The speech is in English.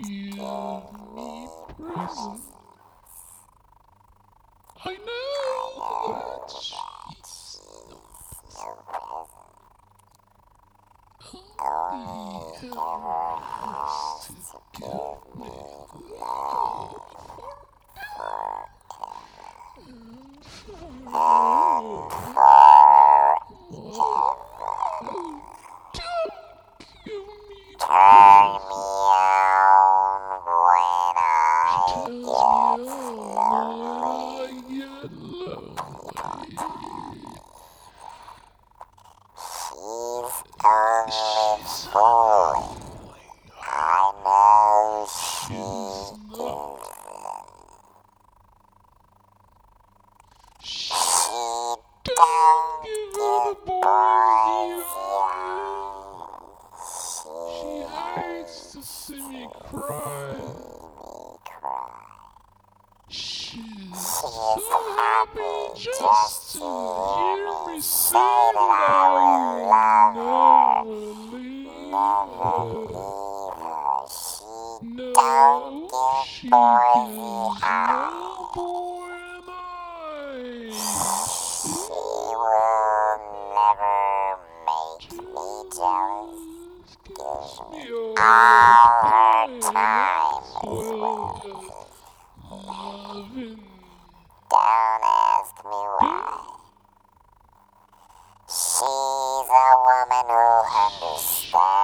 give me presents. I know that she's only ever has to give me love and forever. Don't give me Turn me on when I get lonely. She's only fooling. I know she isn't. She don't give boys She hates to see me cry. She's so happy just to hear me say that I will never leave her. No, she gives no boy an eye. She will never make me jealous. Gives me All her time is loving. Don't ask me why. She's a woman who understands.